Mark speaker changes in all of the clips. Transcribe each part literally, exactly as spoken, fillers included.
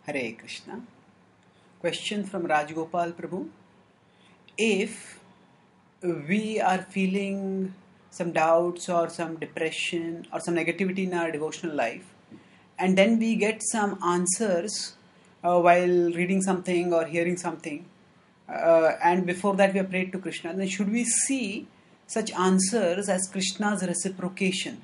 Speaker 1: Hare Krishna. Question from Rajgopal Prabhu. If we are feeling some doubts or some depression or some negativity in our devotional life, and then we get some answers uh, while reading something or hearing something, uh, and before that we have prayed to Krishna, then should we see such answers as Krishna's reciprocation?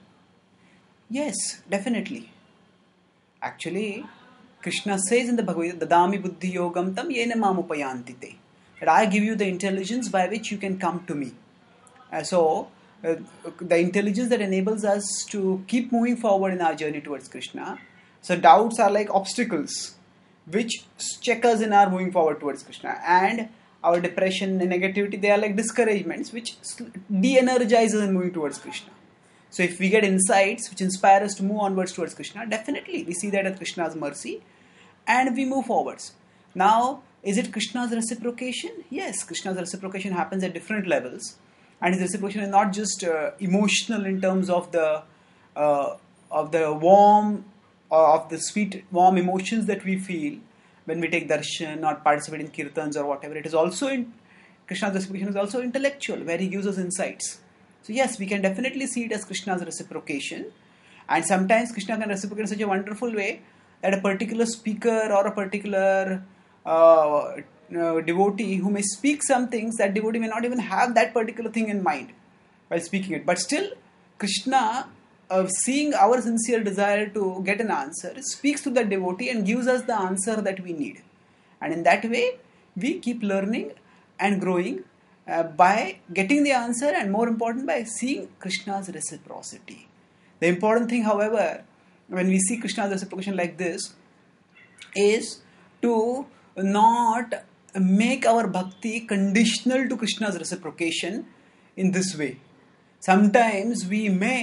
Speaker 1: Yes, definitely. Actually, Krishna says in the Bhagavad Gita, Dadami buddhi yogam tam yena mam upayanti te, that I give you the intelligence by which you can come to me. Uh, so, uh, the intelligence that enables us to keep moving forward in our journey towards Krishna. So, doubts are like obstacles which check us in our moving forward towards Krishna. And our depression and negativity, they are like discouragements which de-energize us in moving towards Krishna. So if we get insights which inspire us to move onwards towards Krishna, definitely we see that as Krishna's mercy and we move forwards. Now, is it Krishna's reciprocation? Yes, Krishna's reciprocation happens at different levels. And his reciprocation is not just uh, emotional in terms of the uh, of the warm, uh, of the sweet, warm emotions that we feel when we take darshan or participate in kirtans or whatever. It is also, in Krishna's reciprocation is also intellectual, where he gives us insights. So yes, we can definitely see it as Krishna's reciprocation. And sometimes Krishna can reciprocate in such a wonderful way that a particular speaker or a particular uh, uh, devotee who may speak some things, that devotee may not even have that particular thing in mind while speaking it. But still, Krishna, uh, seeing our sincere desire to get an answer, speaks to that devotee and gives us the answer that we need. And in that way, we keep learning and growing Uh, by getting the answer, and more important, by seeing Krishna's reciprocity. The important thing, however, when we see Krishna's reciprocation like this, is to not make our bhakti conditional to Krishna's reciprocation in this way. Sometimes we may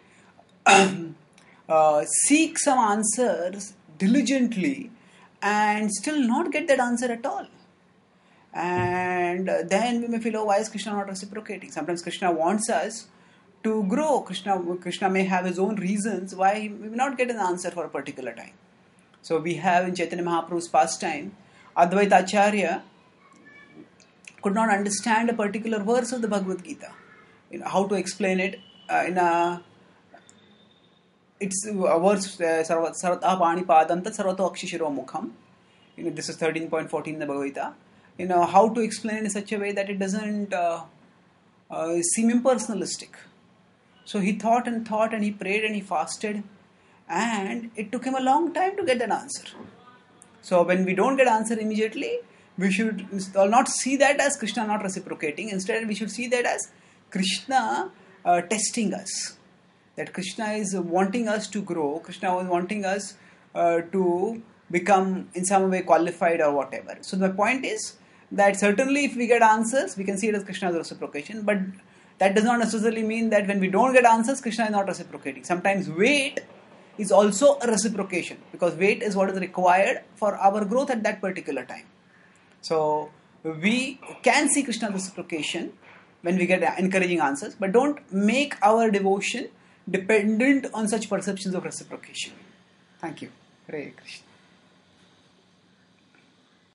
Speaker 1: uh, seek some answers diligently and still not get that answer at all. And then we may feel, oh, why is Krishna not reciprocating? Sometimes Krishna wants us to grow. Krishna, Krishna may have his own reasons why he may not get an answer for a particular time. So we have in Chaitanya Mahaprabhu's pastime, Advaita Acharya could not understand a particular verse of the Bhagavad Gita. You know, how to explain it uh, in a... It's a verse, Sarvata Pani Padanta Sarvato Akshishiro Mukham. You know, this is thirteen point fourteen in the Bhagavad Gita. You know, how to explain it in such a way that it doesn't uh, uh, seem impersonalistic. So he thought and thought and he prayed and he fasted, and it took him a long time to get an answer. So when we don't get answer immediately, we should not see that as Krishna not reciprocating. Instead, we should see that as Krishna uh, testing us. That Krishna is wanting us to grow. Krishna was wanting us uh, to become in some way qualified or whatever. So the point is that certainly if we get answers, we can see it as Krishna's reciprocation, but that does not necessarily mean that when we don't get answers, Krishna is not reciprocating. Sometimes wait is also a reciprocation, because wait is what is required for our growth at that particular time. So we can see Krishna's reciprocation when we get encouraging answers, but don't make our devotion dependent on such perceptions of reciprocation. Thank you. Hare Krishna.